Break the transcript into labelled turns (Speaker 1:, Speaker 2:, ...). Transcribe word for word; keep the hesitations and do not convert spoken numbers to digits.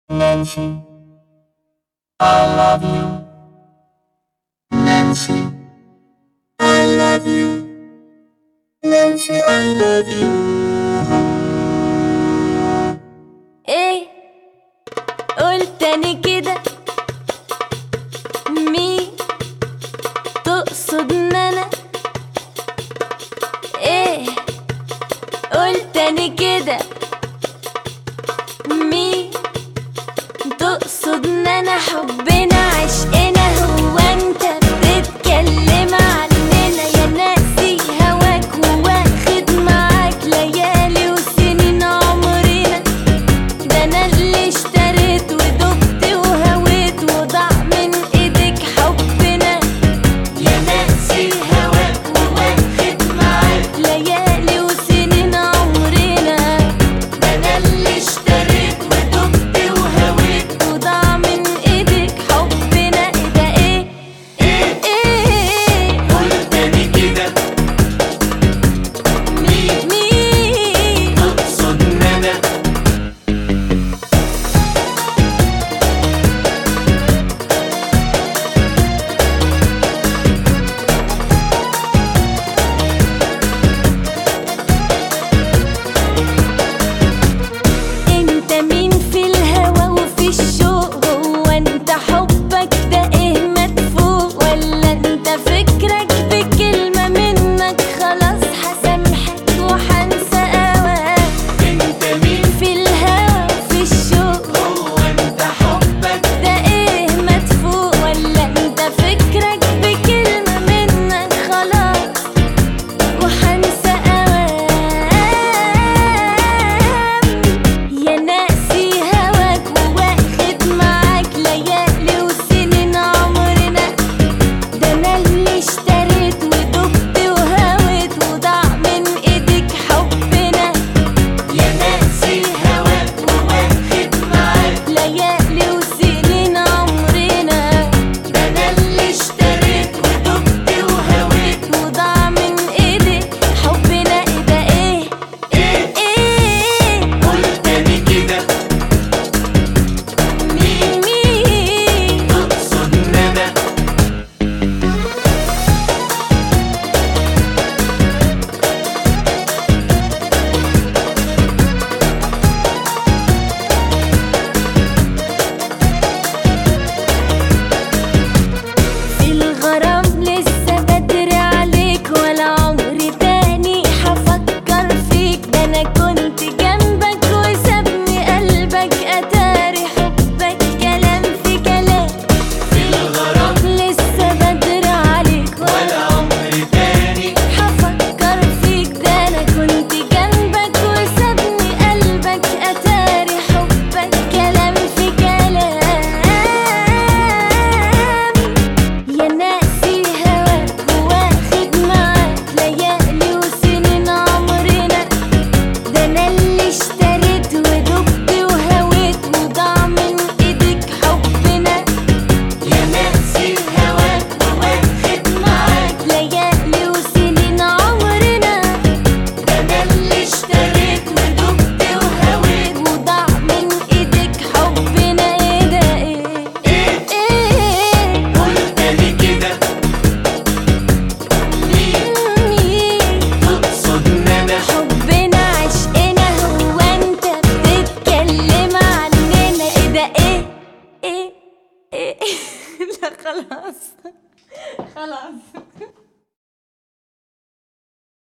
Speaker 1: Nancy, I love you. Nancy, I love you. Nancy, I love you.
Speaker 2: ايه قول تاني كده، مين تقصد ان انا؟ ايه قول تاني كده، مين تقصد ان انا؟ حبنا عشقنا هو انت بتتكلم عننا؟ يا ناسي هواك وواخد معاك ليالي وسنين عمرنا، ده انا اللي اشتريت ودقت وهويت وضاع من ايدك حبنا. يا ناسي هواك وواخد معاك ليالي وسنين عمرنا، ده انا اللي اشتريت ودقت وهويت وضاع من ايدك حبنا. ايه ده ايه ايه ايه
Speaker 1: قول تاني كده، مين
Speaker 2: مين
Speaker 1: تقصد ان انا؟
Speaker 2: انت مين في الهوى وفي الشوق؟ هو انت حبك ده ايه مدفوق؟ ولا انت فكرك بكلمة منك خلاص هسامحك وحنسى هواك؟
Speaker 1: انت مين؟
Speaker 2: في الهوى وفي الشوق
Speaker 1: هو انت حبك
Speaker 2: ده ايه مدفوق؟ ولا انت فكرك بكلمة منك خلاص وحنسى هواك؟ يا ناسي هواك وواخد معاك ليالي وسنين عمرنا، ده انا اللي اشتريت ودقت وهويت وضاع من ايدك حبنا.
Speaker 1: يا ناسي هواك وواخد معاك
Speaker 2: ليالي وسنين عمرنا،
Speaker 1: ده انا اللي اشتريت ودقت وهويت
Speaker 2: وضاع من ايدك حبنا. ايه ده ايه
Speaker 1: ايه
Speaker 2: ايه
Speaker 1: قول تاني كده، مين
Speaker 2: مين
Speaker 1: تقصد ان انا؟
Speaker 2: في الغرام لسه بدري عليك، ولا عمري تاني هفكر فيك، ده انا كنت جنبك وسابني قلبك اتاري حبك كلام في كلام.
Speaker 1: في الغرام
Speaker 2: لسه بدري عليك
Speaker 1: ولا عمري تاني
Speaker 2: هفكر فيك، ده انا كنت جنبك وسابني قلبك اتاري حبك كلام في كلام. يا ناسي هواك وواخد معاك ليالي وسنين عمرنا، ده انا اللي اشتريت ودقت وهويت وضاع من ايدك حبنا.
Speaker 1: يا ناسي هواك وواخد معاك
Speaker 2: ليالي وسنين عمرنا،
Speaker 1: ده انا اللي اشتريت ودقت وهويت
Speaker 2: وضاع من ايدك حبنا. ايه ده ايه
Speaker 1: ايه
Speaker 2: ايه
Speaker 1: قول تاني كده، مين
Speaker 2: مين
Speaker 1: تقصد ان انا؟
Speaker 2: حبنا عشقنا هو انت بتتكلم عننا؟ ايه ده ايه ايه ايه لا خلاص خلاص.